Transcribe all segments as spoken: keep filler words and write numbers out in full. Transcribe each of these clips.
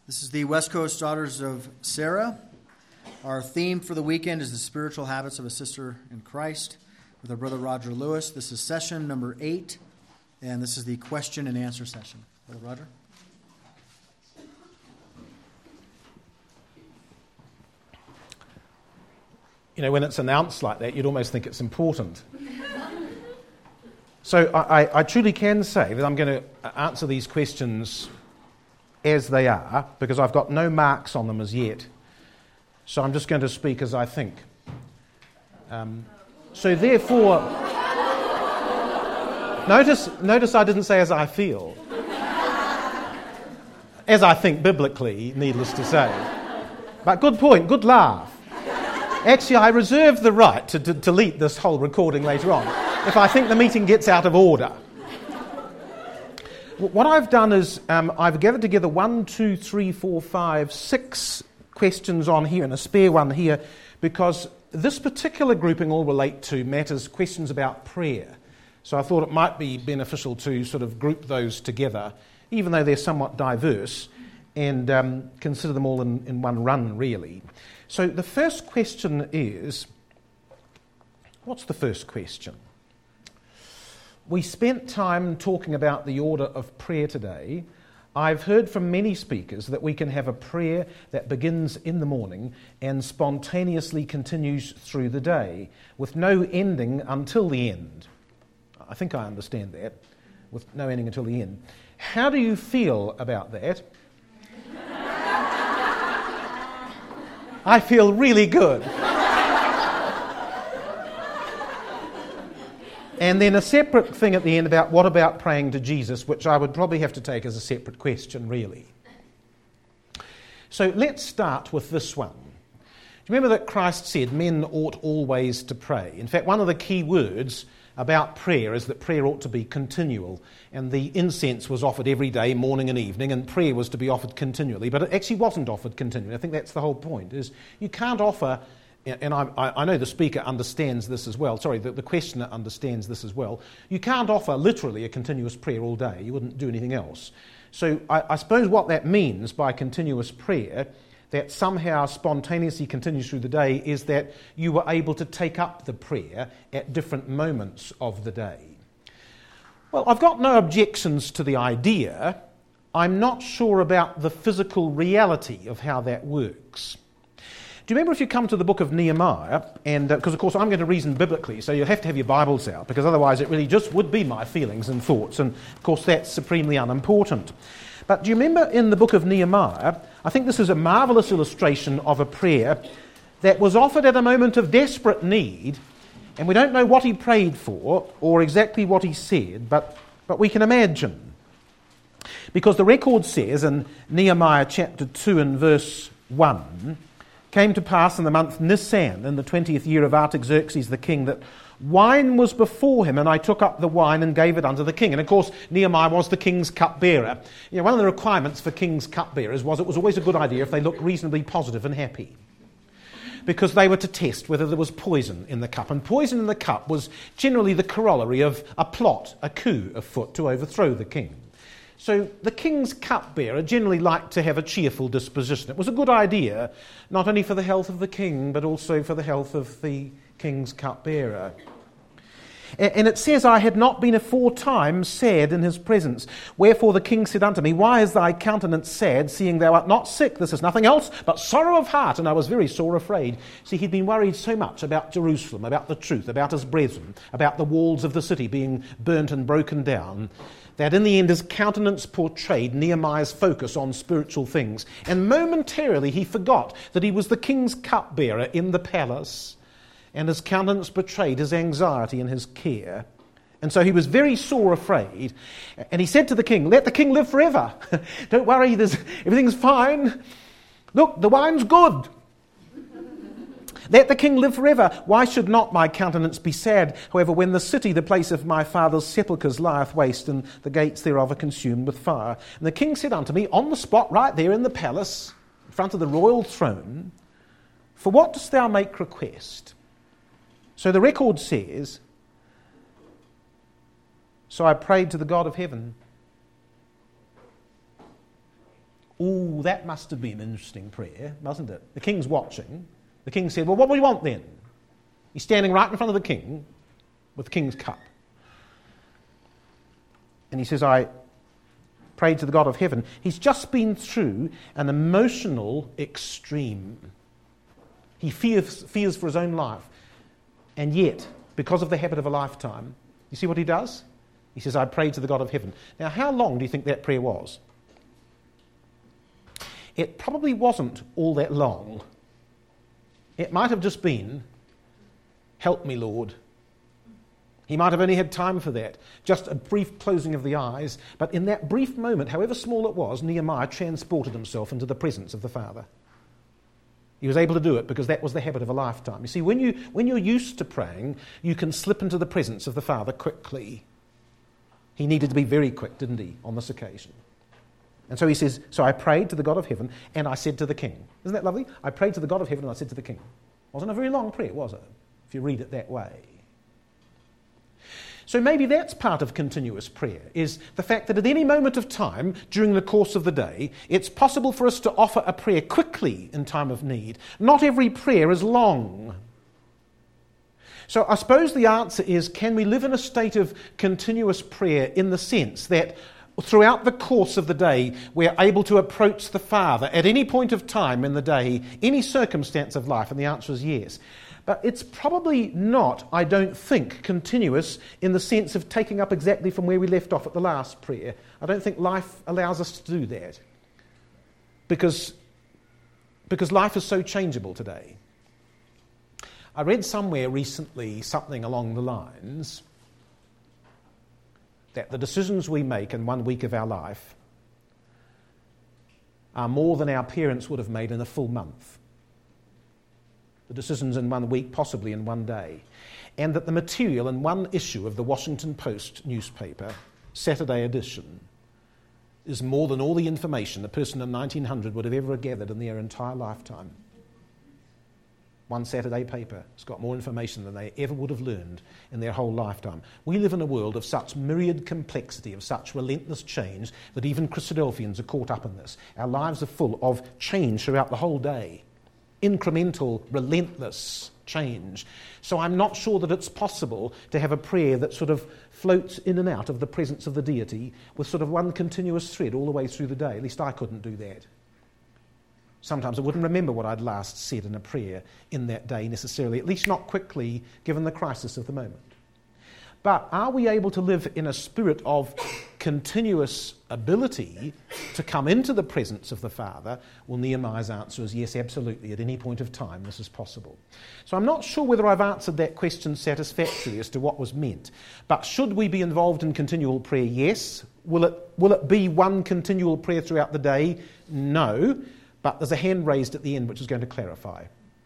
This is the West Coast Daughters of Sarah. Our theme for the weekend is the spiritual habits of a sister in Christ with our brother Roger Lewis. This is session number eight, and this is the question and answer session. Brother Roger? You know, when it's announced like that, you'd almost think it's important. So I, I, I truly can say that I'm going to answer these questions as they are, because I've got no marks on them as yet. So I'm just going to speak as I think. Um, so therefore, notice, notice I didn't say as I feel. As I think biblically, needless to say. But good point, good laugh. Actually, I reserve the right to, to delete this whole recording later on if I think the meeting gets out of order. What I've done is um, I've gathered together one, two, three, four, five, six questions on here and a spare one here, because this particular grouping all relate to matters, questions about prayer. So I thought it might be beneficial to sort of group those together, even though they're somewhat diverse, and um, consider them all in, in one run, really. So the first question is, what's the first question? We spent time talking about the order of prayer today. I've heard from many speakers that we can have a prayer that begins in the morning and spontaneously continues through the day, with no ending until the end. I think I understand that, with no ending until the end. How do you feel about that? I feel really good. And then a separate thing at the end about what about praying to Jesus, which I would probably have to take as a separate question, really. So let's start with this one. Do you remember that Christ said men ought always to pray? In fact, one of the key words about prayer is that prayer ought to be continual. And the incense was offered every day, morning and evening, and prayer was to be offered continually. But it actually wasn't offered continually. I think that's the whole point, is you can't offer... And I, I know the speaker understands this as well. Sorry, the, the questioner understands this as well. You can't offer literally a continuous prayer all day. You wouldn't do anything else. So I, I suppose what that means by continuous prayer, that somehow spontaneously continues through the day, is that you were able to take up the prayer at different moments of the day. Well, I've got no objections to the idea. I'm not sure about the physical reality of how that works. Do you remember if you come to the book of Nehemiah, and because uh, of course I'm going to reason biblically, so you'll have to have your Bibles out, because otherwise it really just would be my feelings and thoughts, and of course that's supremely unimportant. But do you remember in the book of Nehemiah, I think this is a marvellous illustration of a prayer that was offered at a moment of desperate need, and we don't know what he prayed for or exactly what he said, but, but we can imagine. Because the record says in Nehemiah chapter two and verse one, came to pass in the month Nisan, in the twentieth year of Artaxerxes the king, that wine was before him, and I took up the wine and gave it unto the king. And of course, Nehemiah was the king's cupbearer. You know, one of the requirements for king's cupbearers was it was always a good idea if they looked reasonably positive and happy, because they were to test whether there was poison in the cup. And poison in the cup was generally the corollary of a plot, a coup afoot to overthrow the king. So the king's cupbearer generally liked to have a cheerful disposition. It was a good idea, not only for the health of the king, but also for the health of the king's cupbearer. And it says, I had not been aforetime sad in his presence. Wherefore the king said unto me, why is thy countenance sad, seeing thou art not sick? This is nothing else but sorrow of heart. And I was very sore afraid. See, he'd been worried so much about Jerusalem, about the truth, about his brethren, about the walls of the city being burnt and broken down, that in the end his countenance portrayed Nehemiah's focus on spiritual things. And momentarily he forgot that he was the king's cupbearer in the palace, and his countenance betrayed his anxiety and his care. And so he was very sore afraid. And he said to the king, let the king live forever. Don't worry, there's, everything's fine. Look, the wine's good. Let the king live forever. Why should not my countenance be sad? However, when the city, the place of my father's sepulchres, lieth waste, and the gates thereof are consumed with fire. And the king said unto me, on the spot right there in the palace, in front of the royal throne, for what dost thou make request? So the record says, so I prayed to the God of heaven. Ooh, Ooh, that must have been an interesting prayer, mustn't it? The king's watching. The king said, well, what do you want then? He's standing right in front of the king with the king's cup. And he says, I prayed to the God of heaven. He's just been through an emotional extreme. He fears, fears for his own life. And yet, because of the habit of a lifetime, you see what he does? He says, I prayed to the God of heaven. Now, how long do you think that prayer was? It probably wasn't all that long. It might have just been, help me, Lord. He might have only had time for that, just a brief closing of the eyes. But in that brief moment, however small it was, Nehemiah transported himself into the presence of the Father. He was able to do it because that was the habit of a lifetime. You see, when, you, when you're used to praying, you can slip into the presence of the Father quickly. He needed to be very quick, didn't he, on this occasion? And so he says, so I prayed to the God of heaven, and I said to the king. Isn't that lovely? I prayed to the God of heaven, and I said to the king. Wasn't a very long prayer, was it? If you read it that way. So maybe that's part of continuous prayer, is the fact that at any moment of time during the course of the day, it's possible for us to offer a prayer quickly in time of need. Not every prayer is long. So I suppose the answer is, can we live in a state of continuous prayer in the sense that throughout the course of the day, we're able to approach the Father at any point of time in the day, any circumstance of life? And the answer is yes. But it's probably not, I don't think, continuous in the sense of taking up exactly from where we left off at the last prayer. I don't think life allows us to do that. Because, because life is so changeable today. I read somewhere recently something along the lines that the decisions we make in one week of our life are more than our parents would have made in a full month. The decisions in one week, possibly in one day. And that the material in one issue of the Washington Post newspaper, Saturday edition, is more than all the information a person in nineteen hundred would have ever gathered in their entire lifetime. One Saturday paper has got more information than they ever would have learned in their whole lifetime. We live in a world of such myriad complexity, of such relentless change, that even Christadelphians are caught up in this. Our lives are full of change throughout the whole day. Incremental, relentless change. So I'm not sure that it's possible to have a prayer that sort of floats in and out of the presence of the deity with sort of one continuous thread all the way through the day. At least I couldn't do that. Sometimes I wouldn't remember what I'd last said in a prayer in that day necessarily, at least not quickly, given the crisis of the moment. But are we able to live in a spirit of continuous ability to come into the presence of the Father? Well, Nehemiah's answer is yes, absolutely. At any point of time, this is possible. So I'm not sure whether I've answered that question satisfactorily as to what was meant. But should we be involved in continual prayer? Yes. Will it, will it be one continual prayer throughout the day? No. But there's a hand raised at the end which is going to clarify.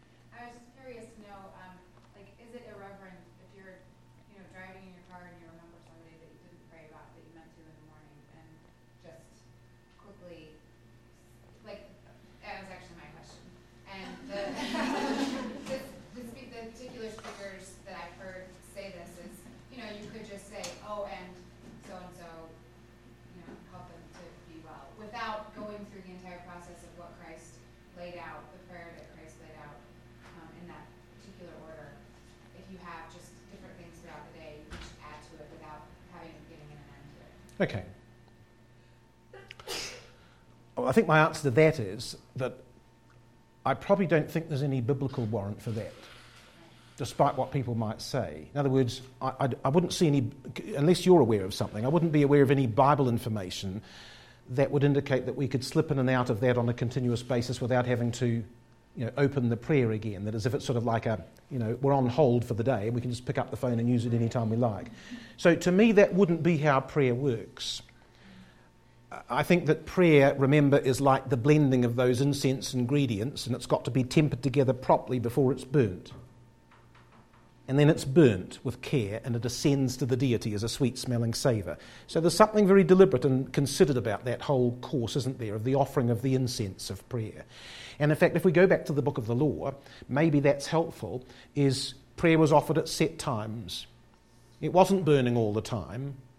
Okay. Well, I think my answer to that is that I probably don't think there's any biblical warrant for that, despite what people might say. In other words, I, I, I wouldn't see any, unless you're aware of something, I wouldn't be aware of any Bible information that would indicate that we could slip in and out of that on a continuous basis without having to, you know, open the prayer again. That is, if it's sort of like a, you know, we're on hold for the day and we can just pick up the phone and use it any time we like. So to me, that wouldn't be how prayer works. I think that prayer, remember, is like the blending of those incense ingredients, and it's got to be tempered together properly before it's burnt. And then it's burnt with care, and it ascends to the deity as a sweet-smelling savour. So there's something very deliberate and considered about that whole course, isn't there, of the offering of the incense of prayer. And in fact, if we go back to the book of the law, maybe that's helpful, is prayer was offered at set times. It wasn't burning all the time.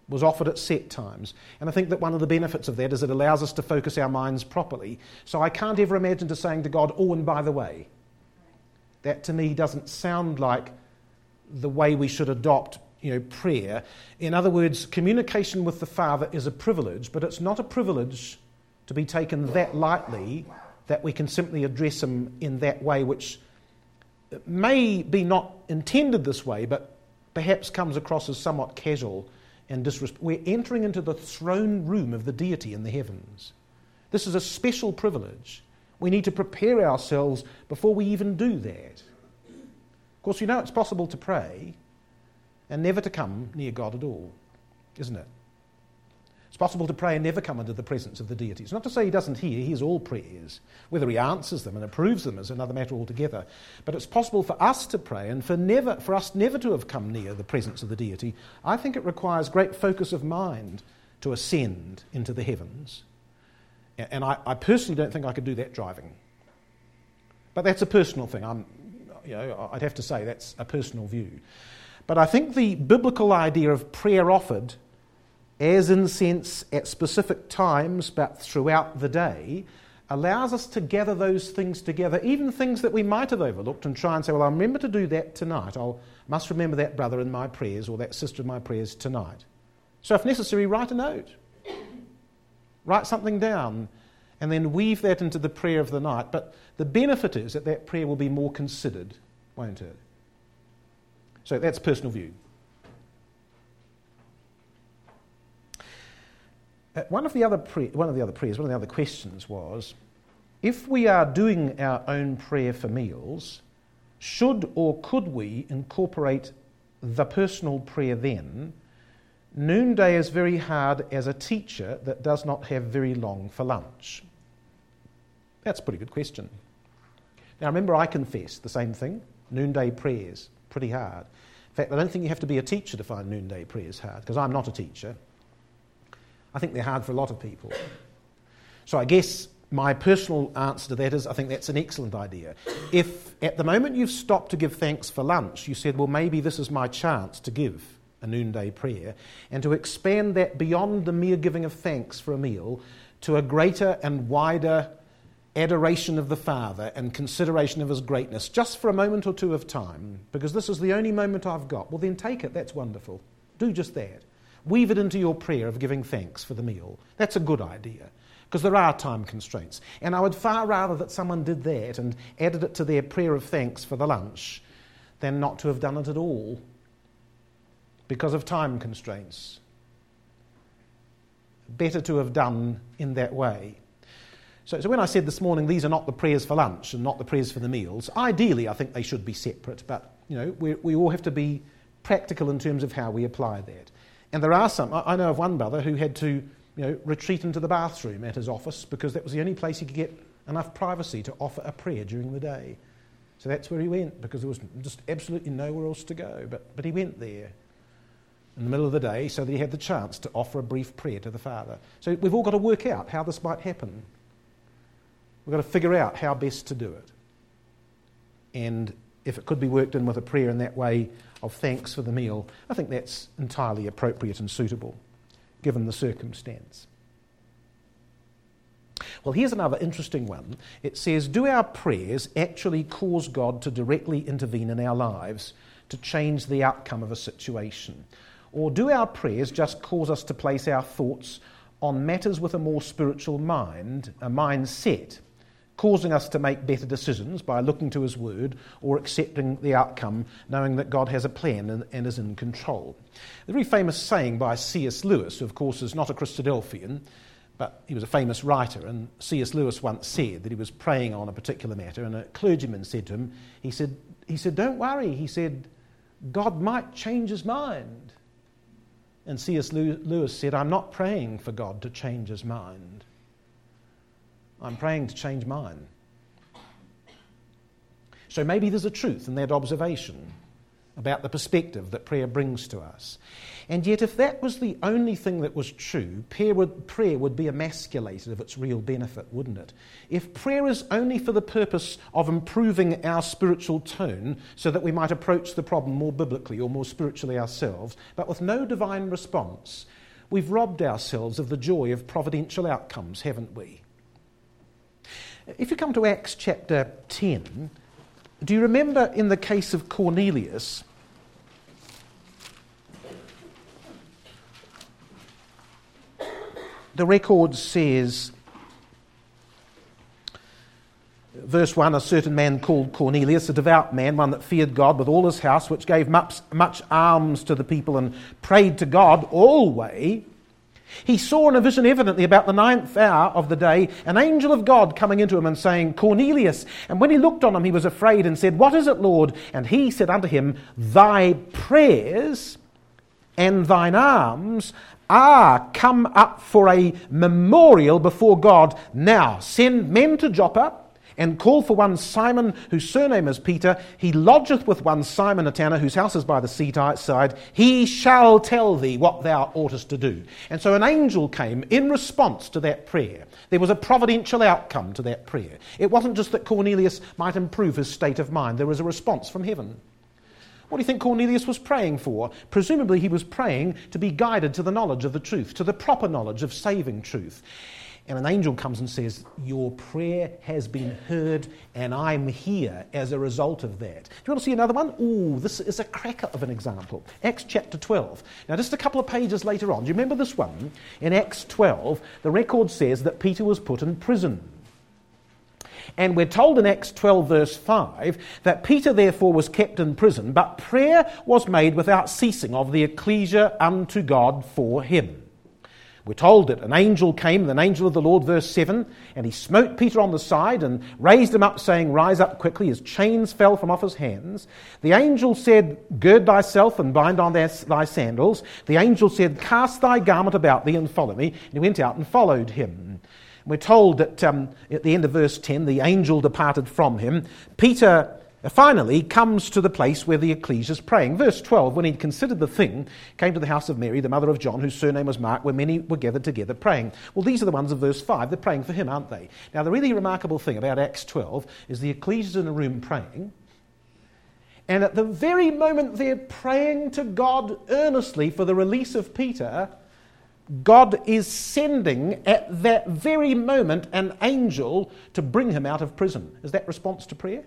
was offered at set times. And I think that one of the benefits of that is it allows us to focus our minds properly. So I can't ever imagine just saying to God, oh, and by the way. That to me doesn't sound like the way we should adopt, you know, prayer. In other words, communication with the Father is a privilege, but it's not a privilege to be taken that lightly that we can simply address him in that way, which may be not intended this way, but perhaps comes across as somewhat casual and disrespectful. We're entering into the throne room of the deity in the heavens. This is a special privilege. We need to prepare ourselves before we even do that. Of course, you know it's possible to pray and never to come near God at all, isn't it? It's possible to pray and never come into the presence of the deity. It's not to say he doesn't hear, he hears all prayers. Whether he answers them and approves them is another matter altogether. But it's possible for us to pray and for never, for us never to have come near the presence of the deity. I think it requires great focus of mind to ascend into the heavens. And I, I personally don't think I could do that driving. But that's a personal thing. I'm, you know, I'd have to say that's a personal view. But I think the biblical idea of prayer offered as incense at specific times but throughout the day allows us to gather those things together, even things that we might have overlooked, and try and say, well, I'll remember to do that tonight. I must remember that brother in my prayers or that sister in my prayers tonight. So if necessary, write a note. Write something down and then weave that into the prayer of the night. But the benefit is that that prayer will be more considered, won't it? So that's personal view. Uh, one of the other pre- one of the other prayers, one of the other questions was, if we are doing our own prayer for meals, should or could we incorporate the personal prayer then? Noonday is very hard as a teacher that does not have very long for lunch. That's a pretty good question. Now remember, I confess the same thing. Noonday prayers, pretty hard. In fact, I don't think you have to be a teacher to find noonday prayers hard, because I'm not a teacher. I think they're hard for a lot of people. So I guess my personal answer to that is I think that's an excellent idea. If at the moment you've stopped to give thanks for lunch, you said, well, maybe this is my chance to give a noonday prayer, and to expand that beyond the mere giving of thanks for a meal to a greater and wider adoration of the Father and consideration of his greatness, just for a moment or two of time, because this is the only moment I've got. Well, then take it. That's wonderful. Do just that. Weave it into your prayer of giving thanks for the meal. That's a good idea, because there are time constraints. And I would far rather that someone did that and added it to their prayer of thanks for the lunch than not to have done it at all because of time constraints. Better to have done in that way. So, so when I said this morning, these are not the prayers for lunch and not the prayers for the meals, ideally I think they should be separate, but you know, we, we all have to be practical in terms of how we apply that. And there are some, I know of one brother who had to, you know, retreat into the bathroom at his office because that was the only place he could get enough privacy to offer a prayer during the day. So that's where he went, because there was just absolutely nowhere else to go. But, but he went there in the middle of the day so that he had the chance to offer a brief prayer to the Father. So we've all got to work out how this might happen. We've got to figure out how best to do it. And if it could be worked in with a prayer in that way of thanks for the meal, I think that's entirely appropriate and suitable, given the circumstance. Well, here's another interesting one. It says, do our prayers actually cause God to directly intervene in our lives to change the outcome of a situation? Or do our prayers just cause us to place our thoughts on matters with a more spiritual mind, a mindset, causing us to make better decisions by looking to his word or accepting the outcome, knowing that God has a plan and, and is in control? The very famous saying by C S Lewis, who of course is not a Christadelphian, but he was a famous writer, and C S Lewis once said that he was praying on a particular matter, and a clergyman said to him, he said, he said, don't worry, he said, God might change his mind. And C S Lewis said, I'm not praying for God to change his mind. I'm praying to change mine. So maybe there's a truth in that observation about the perspective that prayer brings to us. And yet if that was the only thing that was true, prayer would, prayer would be emasculated of its real benefit, wouldn't it? If prayer is only for the purpose of improving our spiritual tone so that we might approach the problem more biblically or more spiritually ourselves, but with no divine response, we've robbed ourselves of the joy of providential outcomes, haven't we? If you come to Acts chapter ten, do you remember in the case of Cornelius, the record says, verse one, a certain man called Cornelius, a devout man, one that feared God with all his house, which gave much, much alms to the people and prayed to God always. He saw in a vision evidently about the ninth hour of the day an angel of God coming into him and saying, Cornelius. And when he looked on him, he was afraid and said, What is it, Lord? And he said unto him, Thy prayers and thine alms are come up for a memorial before God. Now send men to Joppa, and call for one Simon, whose surname is Peter. He lodgeth with one Simon a tanner, whose house is by the seaside. He shall tell thee what thou oughtest to do. And so an angel came in response to that prayer. There was a providential outcome to that prayer. It wasn't just that Cornelius might improve his state of mind. There was a response from heaven. What do you think Cornelius was praying for? Presumably he was praying to be guided to the knowledge of the truth, to the proper knowledge of saving truth. And an angel comes and says, Your prayer has been heard, and I'm here as a result of that. Do you want to see another one? Ooh, this is a cracker of an example. Acts chapter twelve. Now, just a couple of pages later on, do you remember this one? In Acts twelve, the record says that Peter was put in prison. And we're told in Acts twelve, verse five, that Peter therefore was kept in prison, but prayer was made without ceasing of the ecclesia unto God for him. We're told that an angel came, an angel of the Lord, verse seven, and he smote Peter on the side and raised him up, saying, Rise up quickly. His chains fell from off his hands. The angel said, Gird thyself and bind on thy sandals. The angel said, Cast thy garment about thee and follow me. And he went out and followed him. We're told that um, at the end of verse ten, the angel departed from him. Peter finally comes to the place where the ecclesia is praying. Verse twelve, when he'd considered the thing, came to the house of Mary, the mother of John, whose surname was Mark, where many were gathered together praying. Well, these are the ones of verse five. They're praying for him, aren't they? Now, the really remarkable thing about Acts twelve is the ecclesia's in a room praying, and at the very moment they're praying to God earnestly for the release of Peter, God is sending at that very moment an angel to bring him out of prison. Is that response to prayer?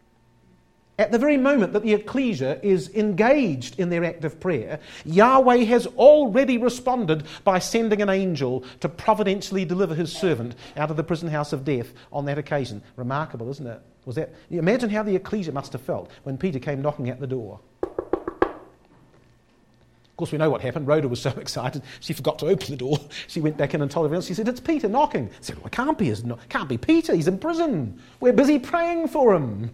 At the very moment that the ecclesia is engaged in their act of prayer, Yahweh has already responded by sending an angel to providentially deliver his servant out of the prison house of death on that occasion. Remarkable, isn't it? Was that? Imagine how the ecclesia must have felt when Peter came knocking at the door. Of course, we know what happened. Rhoda was so excited, she forgot to open the door. She went back in and told everyone. She said, It's Peter knocking. I said, Well, it can't be, it can't be Peter. He's in prison. We're busy praying for him.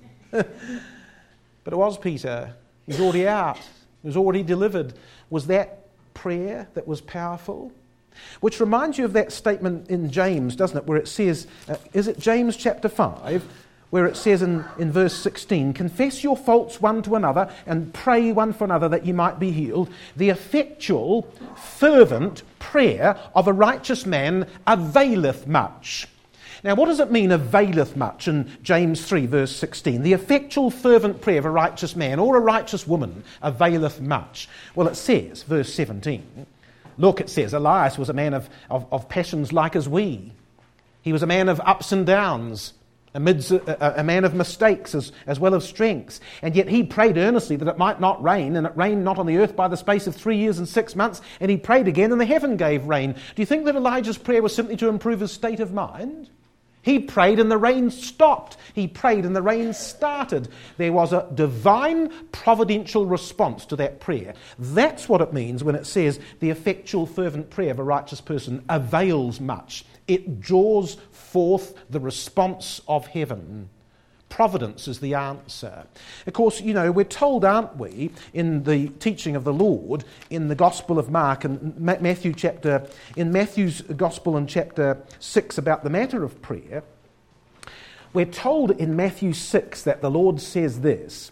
But it was Peter. He's already out. He was already delivered. Was that prayer that was powerful? Which reminds you of that statement in James, doesn't it, where it says, uh, is it James chapter five, where it says in, in verse sixteen, Confess your faults one to another and pray one for another that you might be healed. The effectual, fervent prayer of a righteous man availeth much. Now, what does it mean, availeth much, in James three, verse sixteen? The effectual, fervent prayer of a righteous man or a righteous woman availeth much. Well, it says, verse seventeen, look, it says, Elias was a man of, of, of passions like as we. He was a man of ups and downs, amidst a, a, a man of mistakes as, as well as strengths. And yet he prayed earnestly that it might not rain, and it rained not on the earth by the space of three years and six months. And he prayed again, and the heaven gave rain. Do you think that Elijah's prayer was simply to improve his state of mind? He prayed and the rain stopped. He prayed and the rain started. There was a divine providential response to that prayer. That's what it means when it says the effectual fervent prayer of a righteous person avails much. It draws forth the response of heaven. Providence is the answer. Of course, you know, we're told, aren't we, in the teaching of the Lord, in the Gospel of Mark and Matthew chapter, in Matthew's Gospel in chapter six about the matter of prayer, we're told in Matthew six that the Lord says this,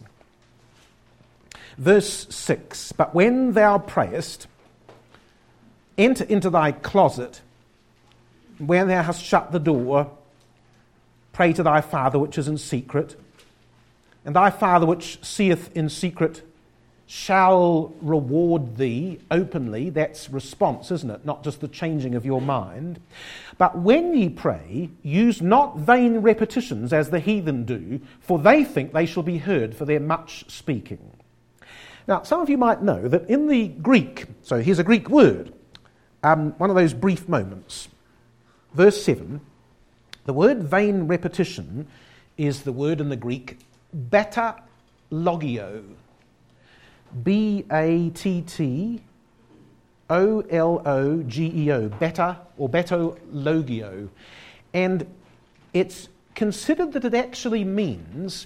verse six, But when thou prayest, enter into thy closet, when thou hast shut the door, pray to thy Father which is in secret, and thy Father which seeth in secret shall reward thee openly. That's response, isn't it? Not just the changing of your mind. But when ye pray, use not vain repetitions as the heathen do, for they think they shall be heard for their much speaking. Now, some of you might know that in the Greek, so here's a Greek word, um, one of those brief moments, verse seven, the word vain repetition is the word in the Greek batalogio. B A T T O L O G E O, beta or batalogio. And it's considered that it actually means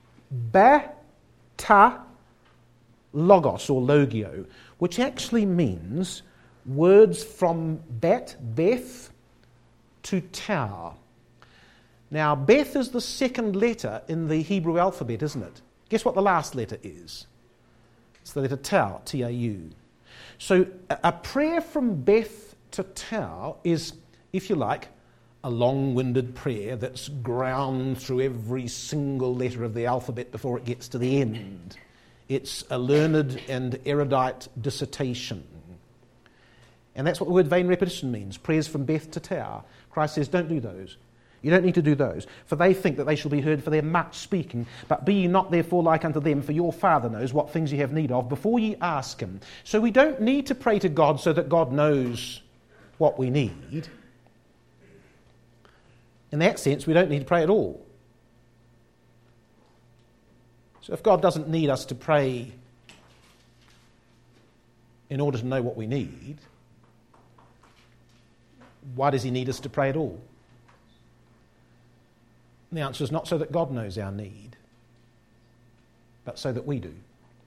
beta logos or logio, which actually means words from bet, Beth, to tau. Now, Beth is the second letter in the Hebrew alphabet, isn't it? Guess what the last letter is? It's the letter tau, T A U. So a prayer from Beth to tau is, if you like, a long-winded prayer that's ground through every single letter of the alphabet before it gets to the end. It's a learned and erudite dissertation. And that's what the word vain repetition means, prayers from Beth to tau. Christ says, don't do those. You don't need to do those, for they think that they shall be heard for their much speaking. But be ye not therefore like unto them, for your Father knows what things ye have need of before ye ask him. So we don't need to pray to God so that God knows what we need. In that sense, we don't need to pray at all. So if God doesn't need us to pray in order to know what we need, why does he need us to pray at all? The answer is not so that God knows our need, but so that we do.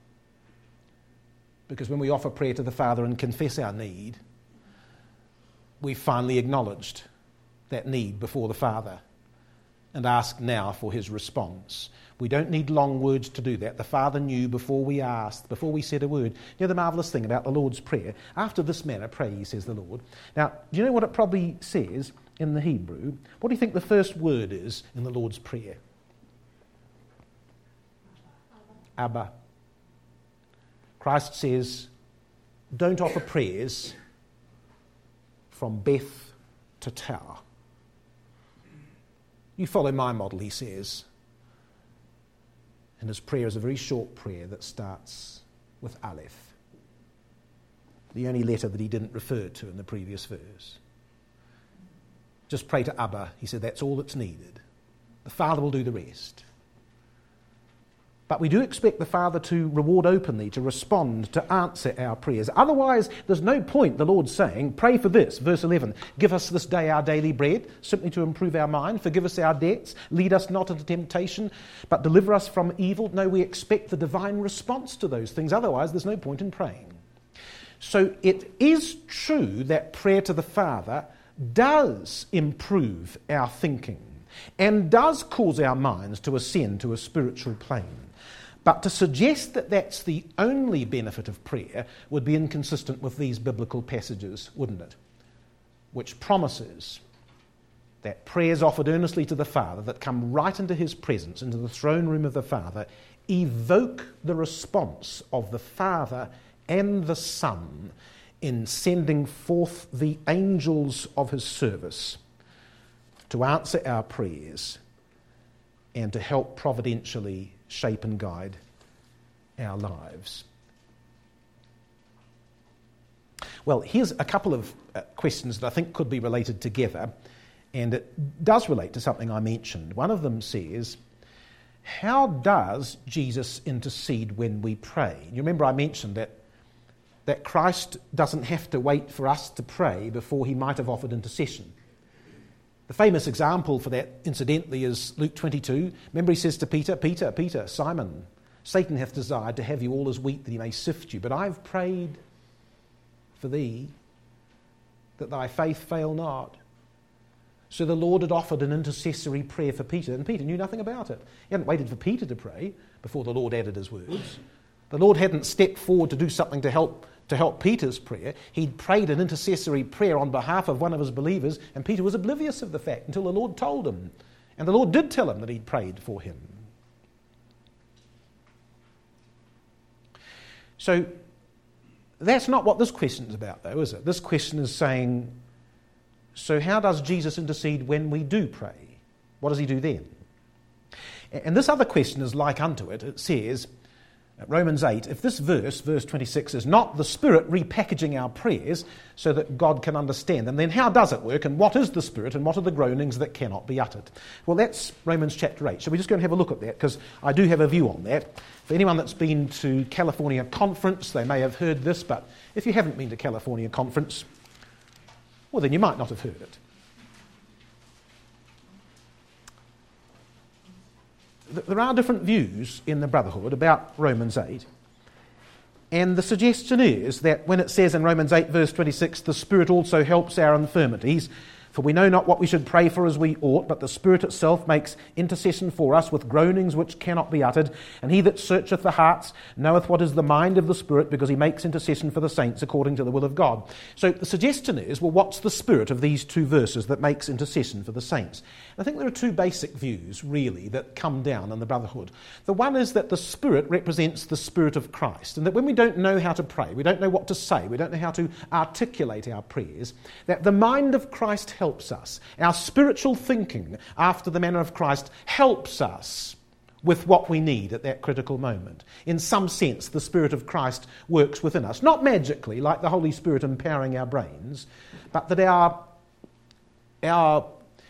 Because when we offer prayer to the Father and confess our need, we've finally acknowledged that need before the Father and ask now for his response. We don't need long words to do that. The Father knew before we asked, before we said a word. You know the marvellous thing about the Lord's Prayer? After this manner pray ye, says the Lord. Now, do you know what it probably says in the Hebrew? What do you think the first word is in the Lord's Prayer? Abba. Christ says, don't offer prayers from Beth to tau. You follow my model, he says. And his prayer is a very short prayer that starts with Aleph, the only letter that he didn't refer to in the previous verse. Just pray to Abba. He said that's all that's needed. The Father will do the rest. But we do expect the Father to reward openly, to respond, to answer our prayers. Otherwise, there's no point, the Lord saying, pray for this, verse eleven, give us this day our daily bread, simply to improve our mind, forgive us our debts, lead us not into temptation, but deliver us from evil. No, we expect the divine response to those things. Otherwise, there's no point in praying. So it is true that prayer to the Father does improve our thinking and does cause our minds to ascend to a spiritual plane. But to suggest that that's the only benefit of prayer would be inconsistent with these biblical passages, wouldn't it? Which promises that prayers offered earnestly to the Father that come right into his presence, into the throne room of the Father, evoke the response of the Father and the Son in sending forth the angels of his service to answer our prayers and to help providentially shape and guide our lives. Well, here's a couple of uh, questions that I think could be related together, and it does relate to something I mentioned. One of them says, how does Jesus intercede when we pray? You remember I mentioned that that Christ doesn't have to wait for us to pray before he might have offered intercession. The famous example for that, incidentally, is Luke twenty-two. Remember he says to Peter, Peter, Peter, Simon, Satan hath desired to have you all as wheat that he may sift you, but I've prayed for thee that thy faith fail not. So the Lord had offered an intercessory prayer for Peter, and Peter knew nothing about it. He hadn't waited for Peter to pray before the Lord added his words. The Lord hadn't stepped forward to do something to help to help Peter's prayer. He'd prayed an intercessory prayer on behalf of one of his believers, and Peter was oblivious of the fact until the Lord told him. And the Lord did tell him that he'd prayed for him. So that's not what this question is about, though, is it? This question is saying, so how does Jesus intercede when we do pray? What does he do then? And this other question is like unto it. It says, Romans eight, if this verse, verse twenty-six, is not the Spirit repackaging our prayers so that God can understand them, then how does it work, and what is the Spirit, and what are the groanings that cannot be uttered? Well, that's Romans chapter eight. So we're just going to have a look at that, because I do have a view on that. For anyone that's been to California Conference, they may have heard this, but if you haven't been to California Conference, well, then you might not have heard it. There are different views in the Brotherhood about Romans eight, and the suggestion is that when it says in Romans eight verse twenty-six, the Spirit also helps our infirmities, for we know not what we should pray for as we ought, but the Spirit itself makes intercession for us with groanings which cannot be uttered, and he that searcheth the hearts knoweth what is the mind of the Spirit, because he makes intercession for the saints according to the will of God. So the suggestion is, well, what's the spirit of these two verses that makes intercession for the saints? I think there are two basic views, really, that come down in the Brotherhood. The one is that the Spirit represents the Spirit of Christ, and that when we don't know how to pray, we don't know what to say, we don't know how to articulate our prayers, that the mind of Christ helps us. Our spiritual thinking after the manner of Christ helps us with what we need at that critical moment. In some sense, the Spirit of Christ works within us, not magically, like the Holy Spirit empowering our brains, but that our, our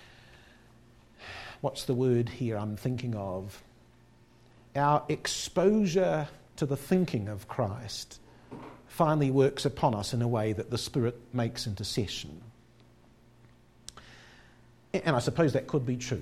what's the word here I'm thinking of? Our exposure to the thinking of Christ finally works upon us in a way that the Spirit makes intercession. And I suppose that could be true.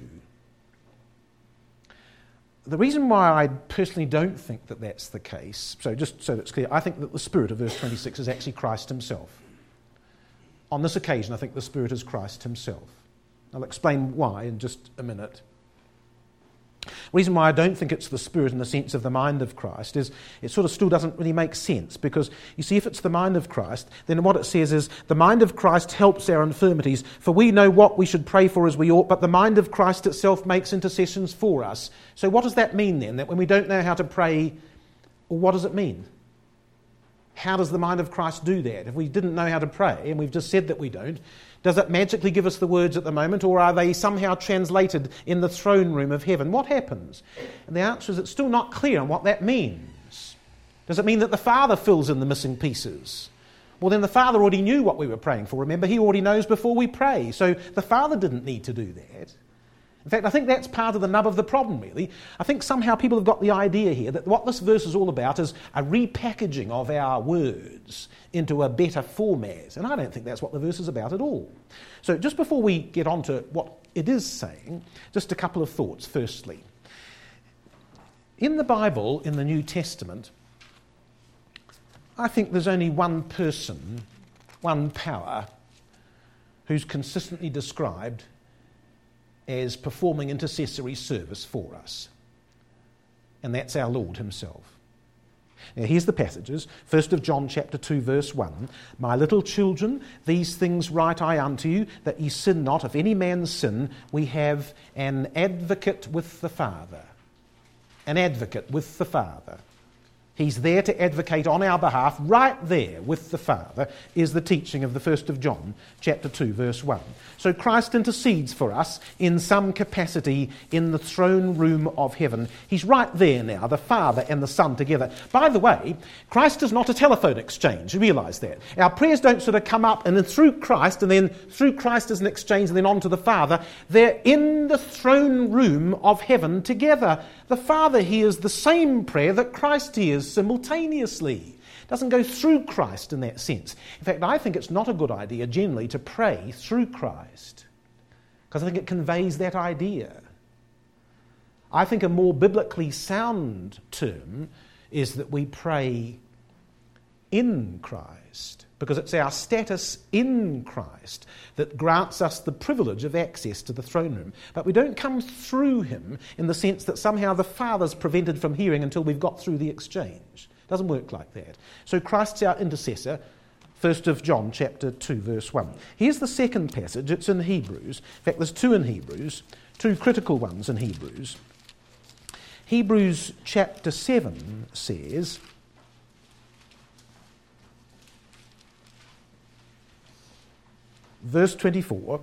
The reason why I personally don't think that that's the case, so just so it's clear, I think that the Spirit of verse twenty-six is actually Christ himself. On this occasion, I think the Spirit is Christ himself. I'll explain why in just a minute. The reason why I don't think it's the Spirit in the sense of the mind of Christ is it sort of still doesn't really make sense, because you see, if it's the mind of Christ, then what it says is the mind of Christ helps our infirmities, for we know what we should pray for as we ought, but the mind of Christ itself makes intercessions for us. So what does that mean then? That when we don't know how to pray, well, what does it mean? How does the mind of Christ do that? If we didn't know how to pray, and we've just said that we don't, does it magically give us the words at the moment, or are they somehow translated in the throne room of heaven? What happens? And the answer is it's still not clear on what that means. Does it mean that the Father fills in the missing pieces? Well, then the Father already knew what we were praying for. Remember, he already knows before we pray. So the Father didn't need to do that. In fact, I think that's part of the nub of the problem, really. I think somehow people have got the idea here that what this verse is all about is a repackaging of our words into a better format. And I don't think that's what the verse is about at all. So just before we get on to what it is saying, just a couple of thoughts. Firstly, in the Bible, in the New Testament, I think there's only one person, one power, who's consistently described as performing intercessory service for us. And that's our Lord himself. Now here's the passages. First of John chapter two verse one. My little children, these things write I unto you, that ye sin not. If any man sin, we have an advocate with the Father. An advocate with the Father. He's there to advocate on our behalf. Right there with the Father is the teaching of the first of John, chapter two, verse one. So Christ intercedes for us in some capacity in the throne room of heaven. He's right there now, the Father and the Son together. By the way, Christ is not a telephone exchange. You realise that. Our prayers don't sort of come up and then through Christ, and then through Christ as an exchange, and then on to the Father. They're in the throne room of heaven together. The Father hears the same prayer that Christ hears simultaneously. It doesn't go through Christ in that sense. In fact, I think it's not a good idea generally to pray through Christ, because I think it conveys that idea. I think a more biblically sound term is that we pray in Christ, because it's our status in Christ that grants us the privilege of access to the throne room. But we don't come through him in the sense that somehow the Father's prevented from hearing until we've got through the exchange. It doesn't work like that. So Christ's our intercessor, first of John chapter two, verse one. Here's the second passage. It's in Hebrews. In fact, there's two in Hebrews, two critical ones in Hebrews. Hebrews chapter seven says, verse twenty-four.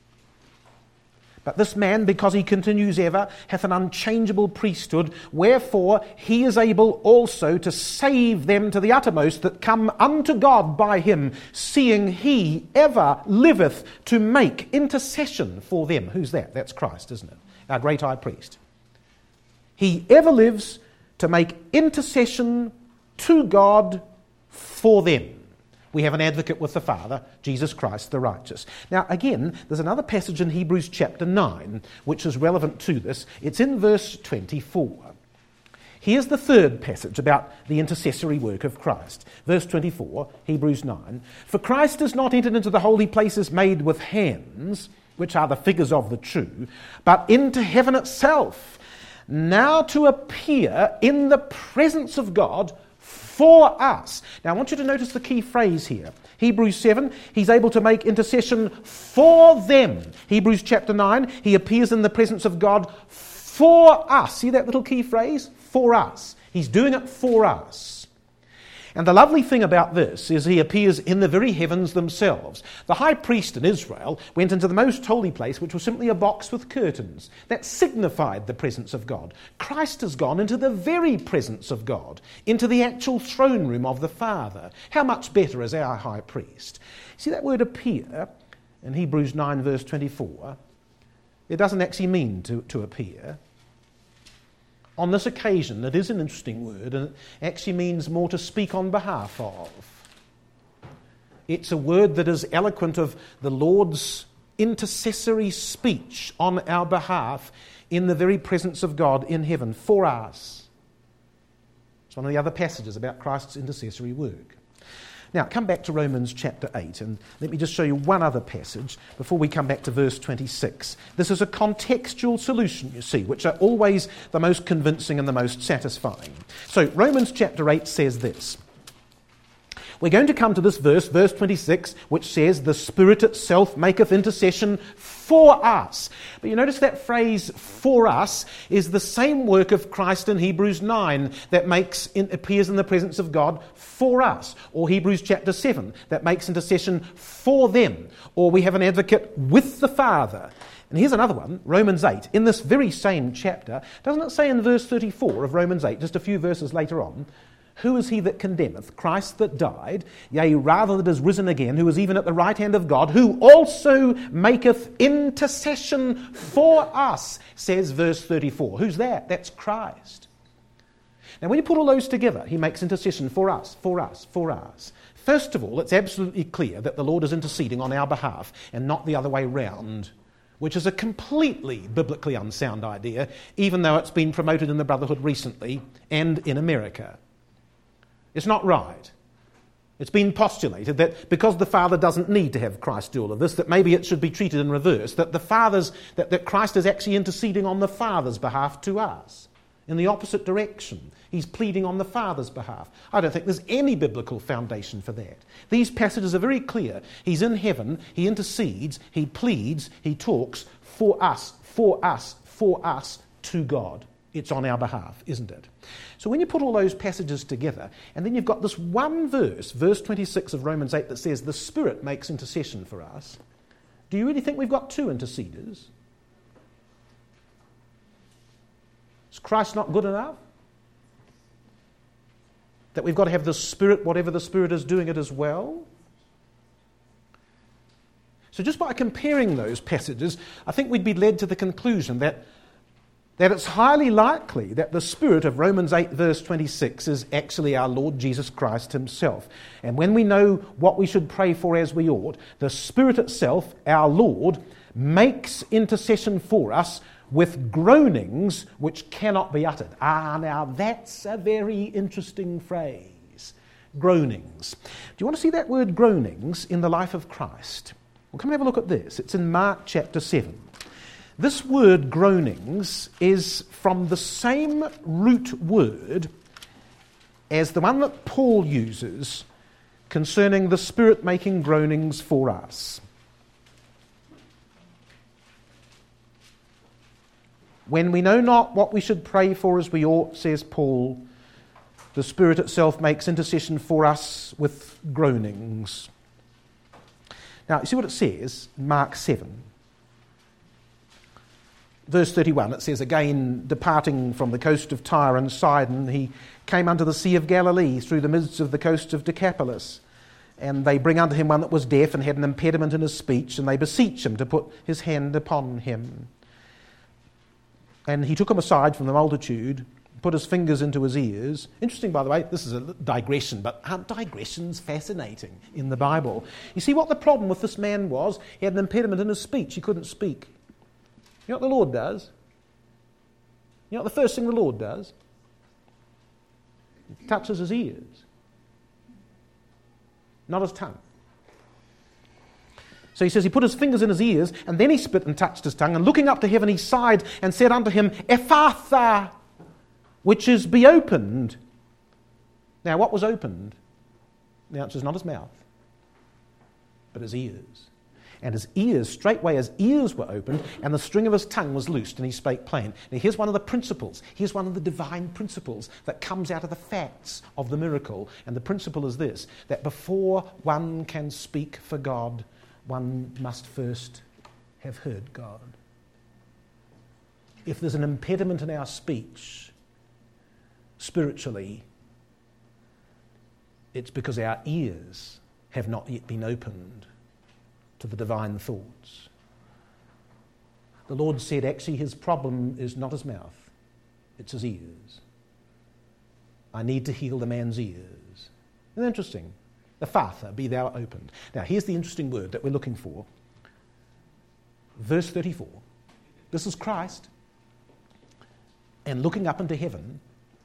But this man, because he continues ever, hath an unchangeable priesthood, wherefore he is able also to save them to the uttermost that come unto God by him, seeing he ever liveth to make intercession for them. Who's that? That's Christ, isn't it? Our great high priest. He ever lives to make intercession to God for them. We have an advocate with the Father, Jesus Christ the righteous. Now, again, there's another passage in Hebrews chapter nine, which is relevant to this. It's in verse twenty-four. Here's the third passage about the intercessory work of Christ. Verse twenty-four, Hebrews nine. For Christ is not entered into the holy places made with hands, which are the figures of the true, but into heaven itself, now to appear in the presence of God for us. Now, I want you to notice the key phrase here. Hebrews seven, he's able to make intercession for them. Hebrews chapter nine, he appears in the presence of God for us. See that little key phrase? For us. He's doing it for us. And the lovely thing about this is he appears in the very heavens themselves. The high priest in Israel went into the most holy place, which was simply a box with curtains. That signified the presence of God. Christ has gone into the very presence of God, into the actual throne room of the Father. How much better is our high priest? See that word appear in Hebrews nine verse twenty-four? It doesn't actually mean to, to appear. On this occasion, it is an interesting word, and it actually means more to speak on behalf of. It's a word that is eloquent of the Lord's intercessory speech on our behalf in the very presence of God in heaven for us. It's one of the other passages about Christ's intercessory work. Now, come back to Romans chapter eight, and let me just show you one other passage before we come back to verse twenty-six. This is a contextual solution, you see, which are always the most convincing and the most satisfying. So, Romans chapter eight says this. We're going to come to this verse, verse twenty-six, which says, the Spirit itself maketh intercession for us. But you notice that phrase, for us, is the same work of Christ in Hebrews nine that makes in, appears in the presence of God for us. Or Hebrews chapter seven, that makes intercession for them. Or we have an advocate with the Father. And here's another one, Romans eight. In this very same chapter, doesn't it say in verse thirty-four of Romans eight, just a few verses later on, who is he that condemneth? Christ that died, yea, rather that is risen again, who is even at the right hand of God, who also maketh intercession for us, says verse thirty-four. Who's that? That's Christ. Now, when you put all those together, he makes intercession for us, for us, for us. First of all, it's absolutely clear that the Lord is interceding on our behalf and not the other way round, which is a completely biblically unsound idea, even though it's been promoted in the Brotherhood recently and in America. It's not right. It's been postulated that because the Father doesn't need to have Christ do all of this, that maybe it should be treated in reverse, that the Father's, that, that Christ is actually interceding on the Father's behalf to us, in the opposite direction. He's pleading on the Father's behalf. I don't think there's any biblical foundation for that. These passages are very clear. He's in heaven, he intercedes, he pleads, he talks for us, for us, for us to God. It's on our behalf, isn't it? So when you put all those passages together, and then you've got this one verse, verse twenty-six of Romans eight, that says, the Spirit makes intercession for us, do you really think we've got two interceders? Is Christ not good enough? That we've got to have the Spirit, whatever the Spirit is doing it as well? So just by comparing those passages, I think we'd be led to the conclusion that that it's highly likely that the Spirit of Romans eight verse twenty-six is actually our Lord Jesus Christ himself. And when we know what we should pray for as we ought, the Spirit itself, our Lord, makes intercession for us with groanings which cannot be uttered. Ah, now that's a very interesting phrase. Groanings. Do you want to see that word groanings in the life of Christ? Well, come and have a look at this. It's in Mark chapter seven. This word groanings is from the same root word as the one that Paul uses concerning the Spirit making groanings for us. When we know not what we should pray for as we ought, says Paul, the Spirit itself makes intercession for us with groanings. Now, you see what it says in Mark seven. Verse thirty-one, it says, again, departing from the coast of Tyre and Sidon, he came unto the Sea of Galilee through the midst of the coast of Decapolis. And they bring unto him one that was deaf and had an impediment in his speech, and they beseech him to put his hand upon him. And he took him aside from the multitude, put his fingers into his ears. Interesting, by the way, this is a digression, but aren't digressions fascinating in the Bible? You see what the problem with this man was? He had an impediment in his speech. He couldn't speak. You know what the Lord does? You know what the first thing the Lord does? He touches his ears, not his tongue. So he says he put his fingers in his ears, and then he spit and touched his tongue, and looking up to heaven he sighed and said unto him, Ephphatha, which is be opened. Now what was opened? The answer is not his mouth, but his ears. And his ears, straightway his ears were opened, and the string of his tongue was loosed, and he spake plain. Now here's one of the principles. Here's one of the divine principles that comes out of the facts of the miracle. And the principle is this, that before one can speak for God, one must first have heard God. If there's an impediment in our speech, spiritually, it's because our ears have not yet been opened to the divine thoughts. The Lord said actually his problem is not his mouth, it's his ears. I need to heal the man's ears. Isn't that interesting? Ephphatha, be thou opened. Now here's the interesting word that we're looking for. Verse thirty-four. This is Christ. And looking up into heaven,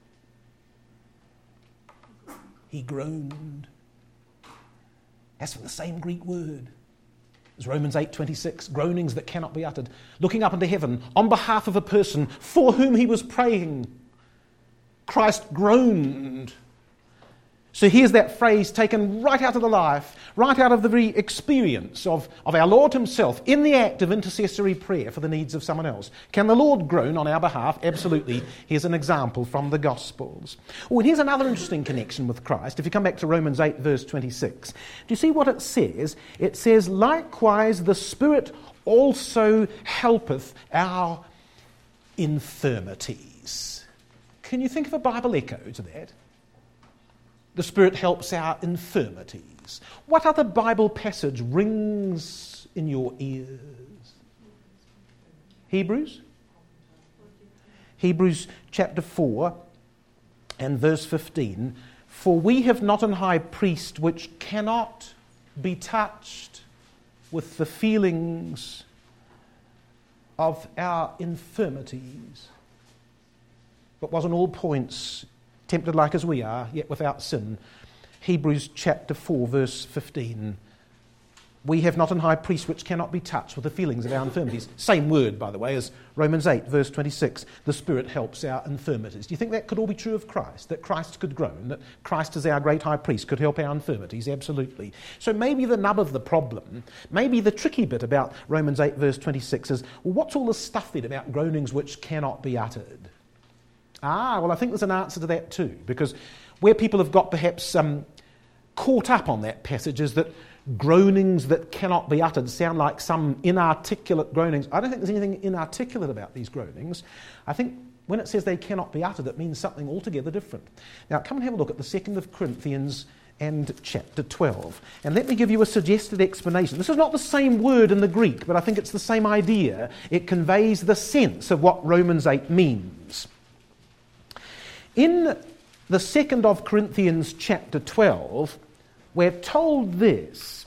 he groaned. That's from the same Greek word as Romans eight twenty-six, groanings that cannot be uttered. Looking up into heaven on behalf of a person for whom he was praying. Christ groaned. So here's that phrase taken right out of the life, right out of the very experience of, of our Lord himself in the act of intercessory prayer for the needs of someone else. Can the Lord groan on our behalf? Absolutely. Here's an example from the Gospels. Oh, and here's another interesting connection with Christ. If you come back to Romans eight, verse twenty-six, do you see what it says? It says, likewise the Spirit also helpeth our infirmities. Can you think of a Bible echo to that? The Spirit helps our infirmities. What other Bible passage rings in your ears? Hebrews? Hebrews chapter four and verse fifteen. For we have not an high priest which cannot be touched with the feelings of our infirmities, but was in all points tempted like as we are, yet without sin. Hebrews chapter four, verse fifteen. We have not an high priest which cannot be touched with the feelings of our infirmities. Same word, by the way, as Romans eight, verse twenty-six. The Spirit helps our infirmities. Do you think that could all be true of Christ? That Christ could groan? That Christ as our great high priest could help our infirmities? Absolutely. So maybe the nub of the problem, maybe the tricky bit about Romans eight, verse twenty-six is, well, what's all this stuff then about groanings which cannot be uttered? Ah, well, I think there's an answer to that too, because where people have got perhaps um, caught up on that passage is that groanings that cannot be uttered sound like some inarticulate groanings. I don't think there's anything inarticulate about these groanings. I think when it says they cannot be uttered, it means something altogether different. Now, come and have a look at the second of Corinthians and chapter twelve. And let me give you a suggested explanation. This is not the same word in the Greek, but I think it's the same idea. It conveys the sense of what Romans eight means. In the second of Corinthians chapter twelve, we're told this.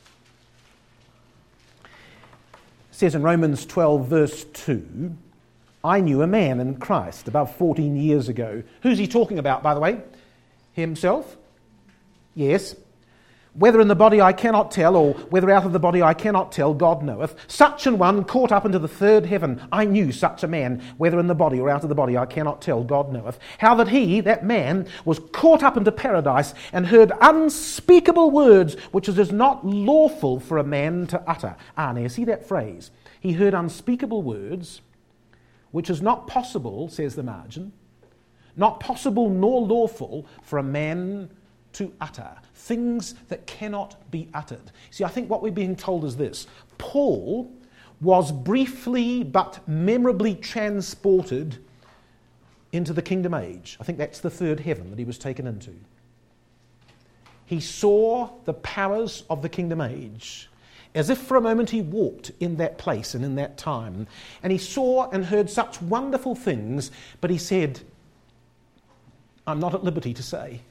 It says in Romans twelve, verse two, I knew a man in Christ about fourteen years ago. Who's he talking about, by the way? Himself? Yes. Whether in the body I cannot tell, or whether out of the body I cannot tell, God knoweth. Such an one caught up into the third heaven. I knew such a man, whether in the body or out of the body I cannot tell, God knoweth. How that he, that man, was caught up into paradise and heard unspeakable words, which it is not lawful for a man to utter. Ah, now you see that phrase? He heard unspeakable words, which is not possible, says the margin, not possible nor lawful for a man to utter, things that cannot be uttered. See, I think what we're being told is this. Paul was briefly but memorably transported into the kingdom age. I think that's the third heaven that he was taken into. He saw the powers of the kingdom age, as if for a moment he walked in that place and in that time. And he saw and heard such wonderful things, but he said, I'm not at liberty to say.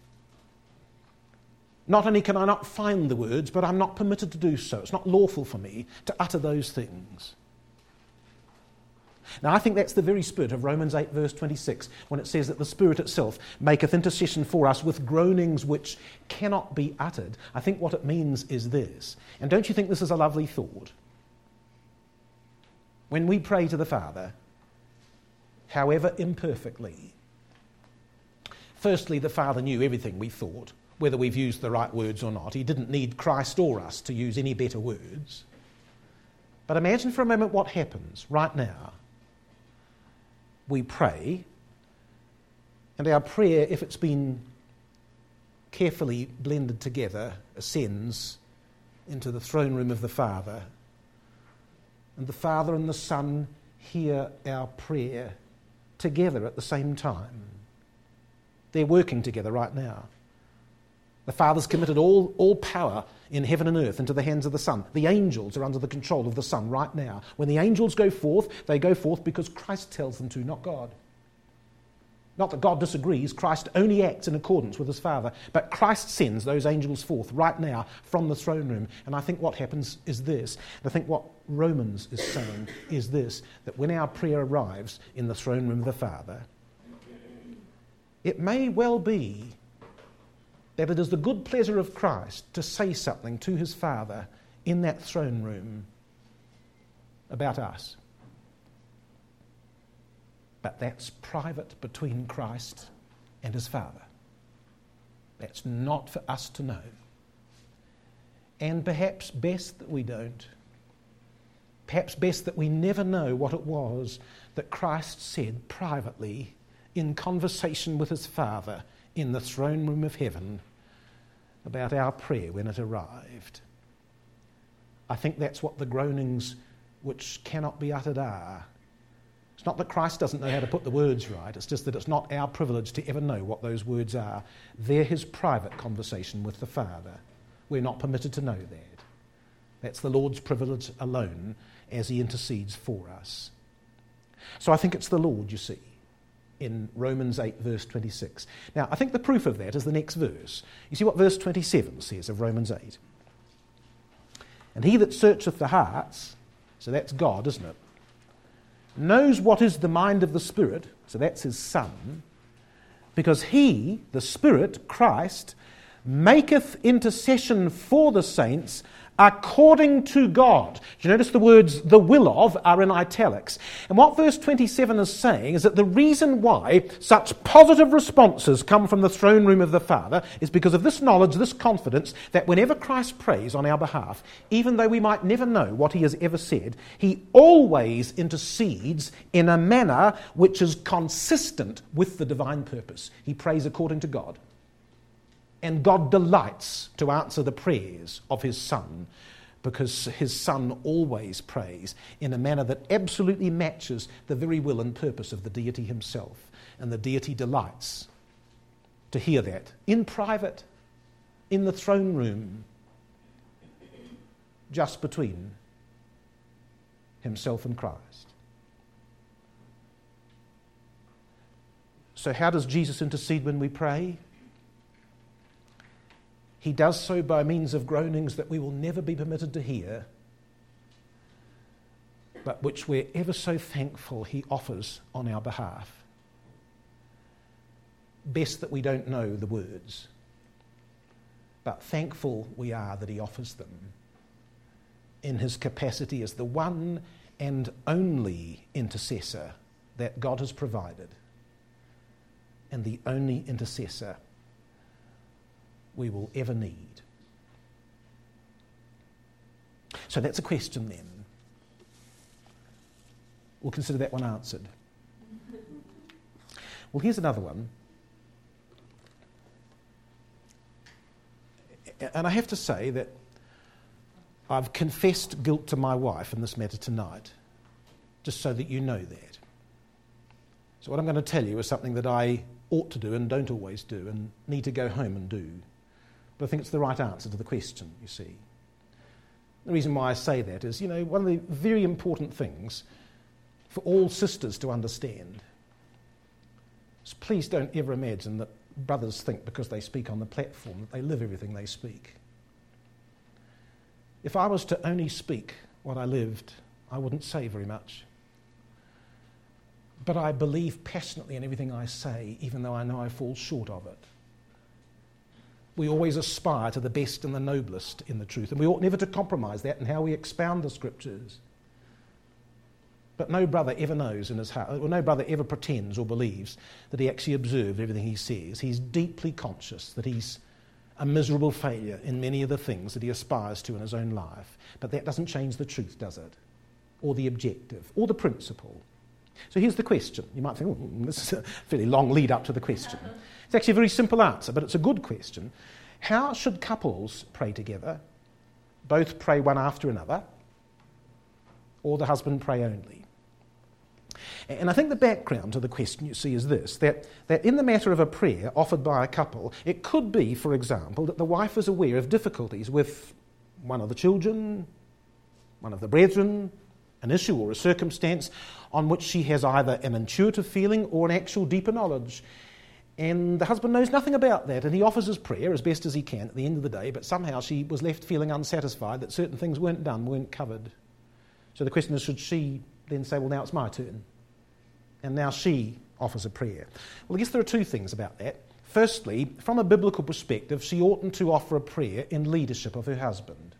Not only can I not find the words, but I'm not permitted to do so. It's not lawful for me to utter those things. Now, I think that's the very spirit of Romans eight, verse twenty-six, when it says that the Spirit itself maketh intercession for us with groanings which cannot be uttered. I think what it means is this. And don't you think this is a lovely thought? When we pray to the Father, however imperfectly, firstly, the Father knew everything we thought, whether we've used the right words or not. He didn't need Christ or us to use any better words. But imagine for a moment what happens right now. We pray, and our prayer, if it's been carefully blended together, ascends into the throne room of the Father. And the Father and the Son hear our prayer together at the same time. They're working together right now. The Father's committed all, all power in heaven and earth into the hands of the Son. The angels are under the control of the Son right now. When the angels go forth, they go forth because Christ tells them to, not God. Not that God disagrees. Christ only acts in accordance with his Father. But Christ sends those angels forth right now from the throne room. And I think what happens is this. I think what Romans is saying is this, that when our prayer arrives in the throne room of the Father, it may well be that it is the good pleasure of Christ to say something to his Father in that throne room about us. But that's private between Christ and his Father. That's not for us to know. And perhaps best that we don't. Perhaps best that we never know what it was that Christ said privately in conversation with his Father in the throne room of heaven about our prayer when it arrived. I think that's what the groanings which cannot be uttered are. It's not that Christ doesn't know how to put the words right, it's just that it's not our privilege to ever know what those words are. They're his private conversation with the Father. We're not permitted to know that. That's the Lord's privilege alone as he intercedes for us. So I think it's the Lord, you see, in Romans eight, verse twenty-six. Now, I think the proof of that is the next verse. You see what verse twenty-seven says of Romans eight. And he that searcheth the hearts, so that's God, isn't it, knows what is the mind of the Spirit, so that's his Son, because he, the Spirit, Christ, maketh intercession for the saints according to God. Do you notice the words the will of are in italics? And what verse twenty-seven is saying is that the reason why such positive responses come from the throne room of the Father is because of this knowledge, this confidence, that whenever Christ prays on our behalf, even though we might never know what he has ever said, he always intercedes in a manner which is consistent with the divine purpose. He prays according to God. And God delights to answer the prayers of his Son, because his Son always prays in a manner that absolutely matches the very will and purpose of the deity himself. And the deity delights to hear that in private, in the throne room, just between himself and Christ. So how does Jesus intercede when we pray? He does so by means of groanings that we will never be permitted to hear, but which we're ever so thankful he offers on our behalf. Best that we don't know the words, but thankful we are that he offers them in his capacity as the one and only intercessor that God has provided, and the only intercessor we will ever need. So that's a question then. We'll consider that one answered. Well, here's another one. And I have to say that I've confessed guilt to my wife in this matter tonight, just so that you know that. So what I'm going to tell you is something that I ought to do and don't always do and need to go home and do. But I think it's the right answer to the question, you see. The reason why I say that is, you know, one of the very important things for all sisters to understand is please don't ever imagine that brothers think because they speak on the platform that they live everything they speak. If I was to only speak what I lived, I wouldn't say very much. But I believe passionately in everything I say, even though I know I fall short of it. We always aspire to the best and the noblest in the truth, and we ought never to compromise that in how we expound the Scriptures. But no brother ever knows in his heart, or no brother ever pretends or believes that he actually observed everything he says. He's deeply conscious that he's a miserable failure in many of the things that he aspires to in his own life. But that doesn't change the truth, does it? Or the objective, or the principle. So here's the question. You might think, oh, this is a fairly long lead up to the question. It's actually a very simple answer, but it's a good question. How should couples pray together? Both pray one after another, or the husband pray only? And I think the background to the question, you see, is this, that, that in the matter of a prayer offered by a couple, it could be, for example, that the wife is aware of difficulties with one of the children, one of the brethren, an issue or a circumstance on which she has either an intuitive feeling or an actual deeper knowledge. And the husband knows nothing about that, and he offers his prayer as best as he can at the end of the day, but somehow she was left feeling unsatisfied that certain things weren't done, weren't covered. So the question is, should she then say, well, now it's my turn? And now she offers a prayer. Well, I guess there are two things about that. Firstly, from a biblical perspective, she oughtn't to offer a prayer in leadership of her husband.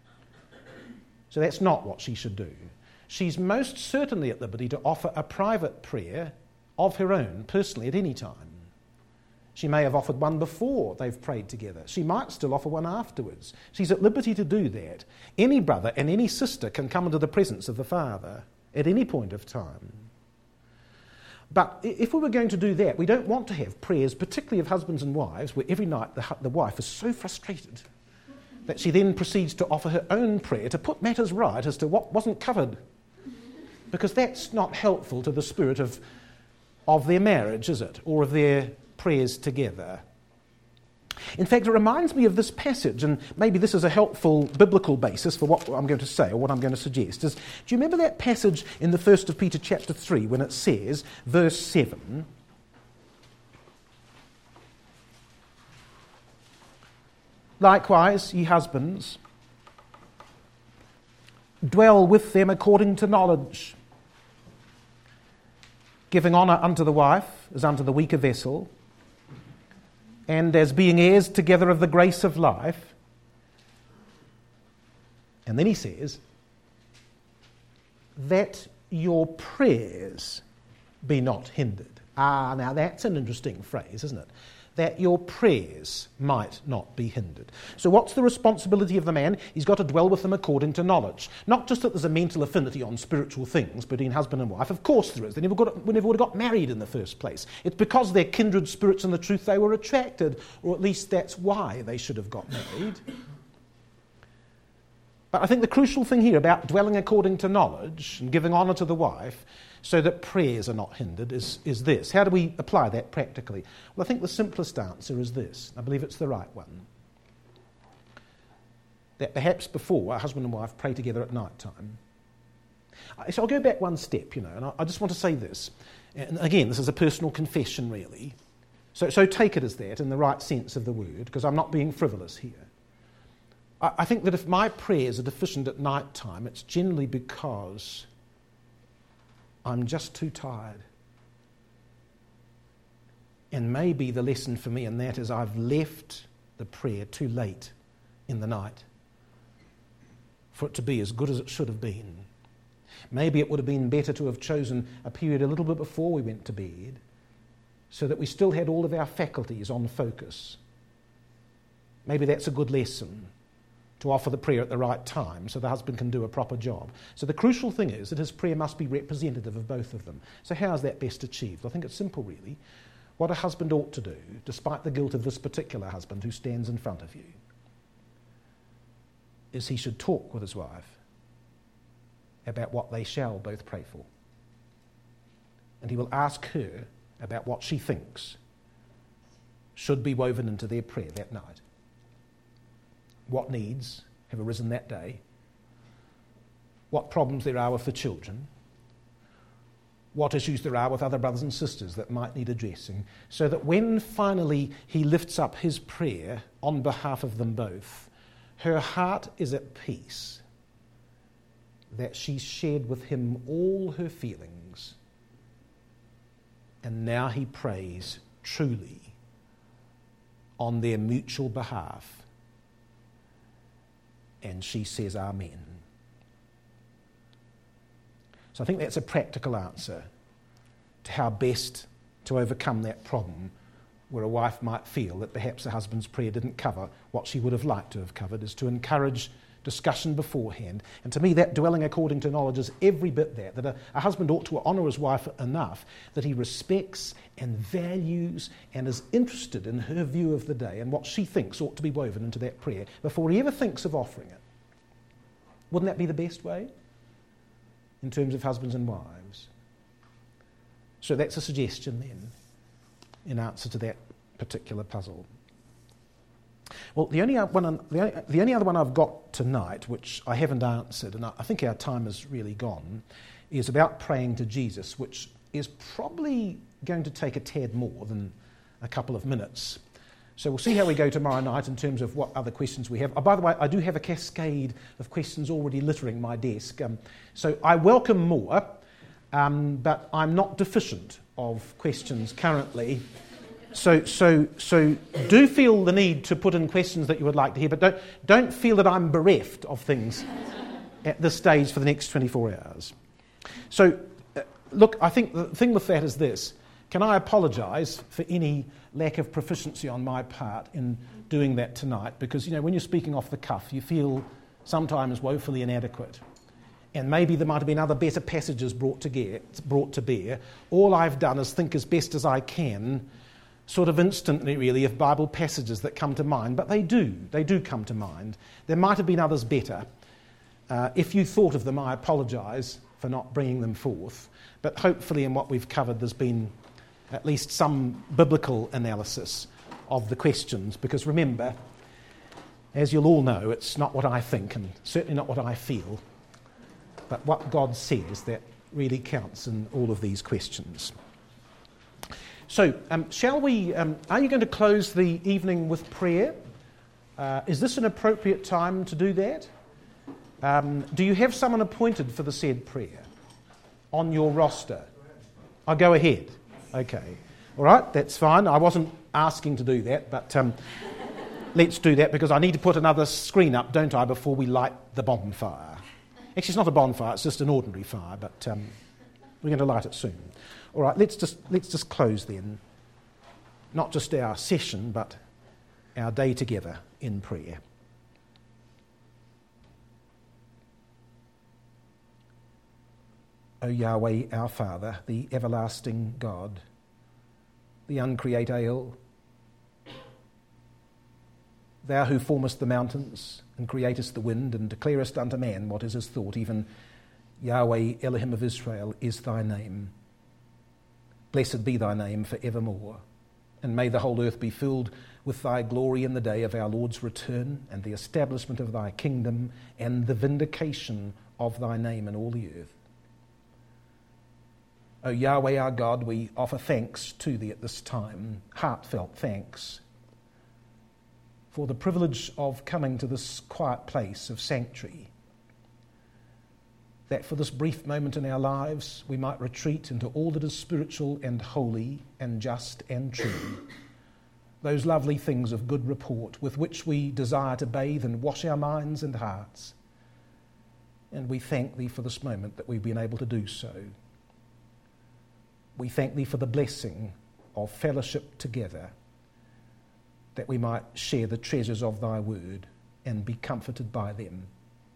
So that's not what she should do. She's most certainly at liberty to offer a private prayer of her own, personally, at any time. She may have offered one before they've prayed together. She might still offer one afterwards. She's at liberty to do that. Any brother and any sister can come into the presence of the Father at any point of time. But if we were going to do that, we don't want to have prayers, particularly of husbands and wives, where every night the, the wife is so frustrated that she then proceeds to offer her own prayer to put matters right as to what wasn't covered. Because that's not helpful to the spirit of, of their marriage, is it? Or of their prayers together. In fact, it reminds me of this passage, and maybe this is a helpful biblical basis for what I'm going to say or what I'm going to suggest. Is, do you remember that passage in the first of Peter chapter three when it says, verse seven, likewise, ye husbands, dwell with them according to knowledge, giving honour unto the wife as unto the weaker vessel, and as being heirs together of the grace of life. And then he says, that your prayers be not hindered. Ah, now that's an interesting phrase, isn't it? That your prayers might not be hindered. So what's the responsibility of the man? He's got to dwell with them according to knowledge. Not just that there's a mental affinity on spiritual things between husband and wife. Of course there is. They never, got, we never would have got married in the first place. It's because they're kindred spirits in the truth they were attracted, or at least that's why they should have got married. But I think the crucial thing here about dwelling according to knowledge and giving honour to the wife so that prayers are not hindered is, is this. How do we apply that practically? Well, I think the simplest answer is this. I believe it's the right one. That perhaps before a husband and wife pray together at night time. So I'll go back one step, you know, and I, I just want to say this. And again, this is a personal confession, really. So, so take it as that in the right sense of the word, because I'm not being frivolous here. I, I think that if my prayers are deficient at night time, it's generally because I'm just too tired. And maybe the lesson for me in that is I've left the prayer too late in the night for it to be as good as it should have been. Maybe it would have been better to have chosen a period a little bit before we went to bed so that we still had all of our faculties on focus. Maybe that's a good lesson, to offer the prayer at the right time so the husband can do a proper job. So the crucial thing is that his prayer must be representative of both of them. So how is that best achieved? I think it's simple, really. What a husband ought to do, despite the guilt of this particular husband who stands in front of you, is he should talk with his wife about what they shall both pray for. And he will ask her about what she thinks should be woven into their prayer that night. What needs have arisen that day, what problems there are with the children, what issues there are with other brothers and sisters that might need addressing, so that when finally he lifts up his prayer on behalf of them both, her heart is at peace that she's shared with him all her feelings, and now he prays truly on their mutual behalf, and she says amen. So I think that's a practical answer to how best to overcome that problem where a wife might feel that perhaps the husband's prayer didn't cover what she would have liked to have covered, is to encourage discussion beforehand. And to me, that dwelling according to knowledge is every bit that, that a, a husband ought to honour his wife enough that he respects and values and is interested in her view of the day and what she thinks ought to be woven into that prayer before he ever thinks of offering it. Wouldn't that be the best way in terms of husbands and wives? So that's a suggestion then in answer to that particular puzzle. Well, the only one, the only, the only other one I've got tonight, which I haven't answered, and I think our time has really gone, is about praying to Jesus, which is probably going to take a tad more than a couple of minutes. So we'll see how we go tomorrow night in terms of what other questions we have. Oh, by the way, I do have a cascade of questions already littering my desk. Um, so I welcome more, um, but I'm not deficient of questions currently. So, so, so do feel the need to put in questions that you would like to hear, but don't, don't feel that I'm bereft of things at this stage for the next twenty-four hours. So, uh, look, I think the thing with that is this. Can I apologise for any lack of proficiency on my part in doing that tonight? Because, you know, when you're speaking off the cuff, you feel sometimes woefully inadequate. And maybe there might have been other better passages brought to, get, brought to bear. All I've done is think as best as I can, sort of instantly, really, of Bible passages that come to mind. But they do. They do come to mind. There might have been others better. Uh, if you thought of them, I apologise for not bringing them forth. But hopefully in what we've covered, there's been at least some biblical analysis of the questions. Because remember, as you'll all know, it's not what I think and certainly not what I feel, but what God says that really counts in all of these questions. So, um, shall we, um, are you going to close the evening with prayer? Uh, is this an appropriate time to do that? Um, do you have someone appointed for the said prayer on your roster? I'll go ahead. Okay. All right, that's fine. I wasn't asking to do that, but um, let's do that because I need to put another screen up, don't I, before we light the bonfire. Actually, it's not a bonfire, it's just an ordinary fire, but um, we're going to light it soon. All right, let's just let's just close then, not just our session, but our day together in prayer. O Yahweh, our Father, the everlasting God, the uncreate Ale, thou who formest the mountains and createst the wind and declarest unto man what is his thought, even Yahweh Elohim of Israel is thy name. Blessed be thy name for evermore, and may the whole earth be filled with thy glory in the day of our Lord's return and the establishment of thy kingdom and the vindication of thy name in all the earth. O Yahweh our God, we offer thanks to thee at this time, heartfelt thanks, for the privilege of coming to this quiet place of sanctuary, that for this brief moment in our lives we might retreat into all that is spiritual and holy and just and true, those lovely things of good report with which we desire to bathe and wash our minds and hearts. And we thank thee for this moment that we've been able to do so. We thank thee for the blessing of fellowship together, that we might share the treasures of thy word and be comforted by them.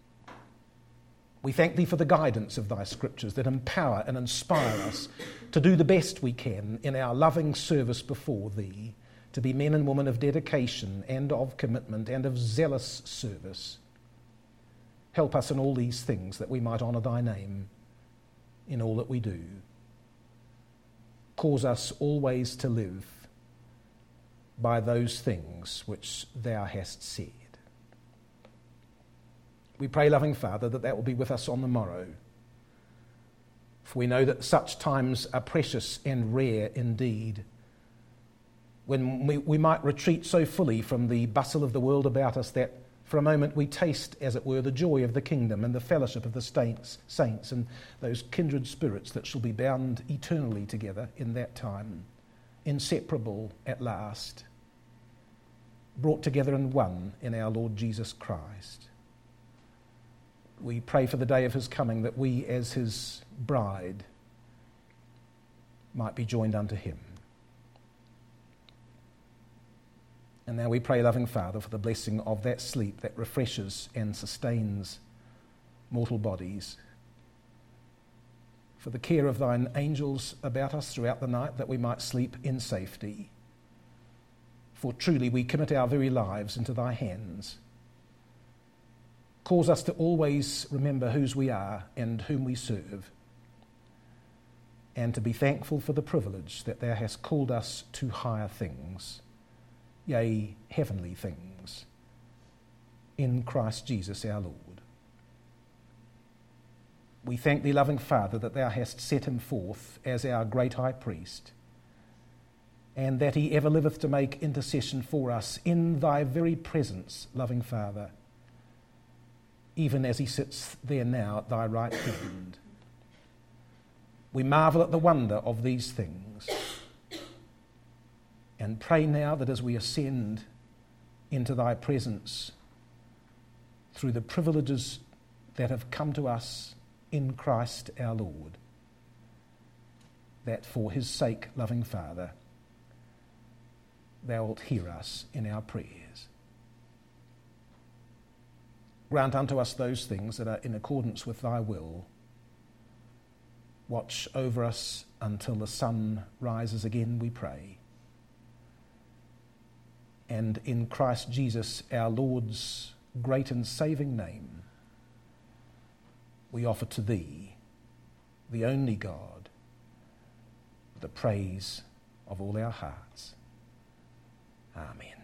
We thank thee for the guidance of thy scriptures that empower and inspire us to do the best we can in our loving service before thee, to be men and women of dedication and of commitment and of zealous service. Help us in all these things that we might honour thy name in all that we do. Cause us always to live by those things which thou hast said. We pray, loving Father, that that will be with us on the morrow. For we know that such times are precious and rare indeed, when we, we might retreat so fully from the bustle of the world about us that for a moment we taste, as it were, the joy of the kingdom and the fellowship of the saints, saints and those kindred spirits that shall be bound eternally together in that time, inseparable at last, brought together in one in our Lord Jesus Christ. We pray for the day of his coming, that we as his bride might be joined unto him. And now we pray, loving Father, for the blessing of that sleep that refreshes and sustains mortal bodies, for the care of thine angels about us throughout the night, that we might sleep in safety. For truly we commit our very lives into thy hands. Cause us to always remember whose we are and whom we serve, and to be thankful for the privilege that thou hast called us to higher things, yea, heavenly things, in Christ Jesus our Lord. We thank thee, loving Father, that thou hast set him forth as our great high priest, and that he ever liveth to make intercession for us in thy very presence, loving Father, even as he sits there now at thy right hand. We marvel at the wonder of these things, and pray now that as we ascend into thy presence through the privileges that have come to us in Christ our Lord, that for his sake, loving Father, thou wilt hear us in our prayers. Grant unto us those things that are in accordance with thy will. Watch over us until the sun rises again, we pray. And in Christ Jesus, our Lord's great and saving name, we offer to thee, the only God, the praise of all our hearts. Amen.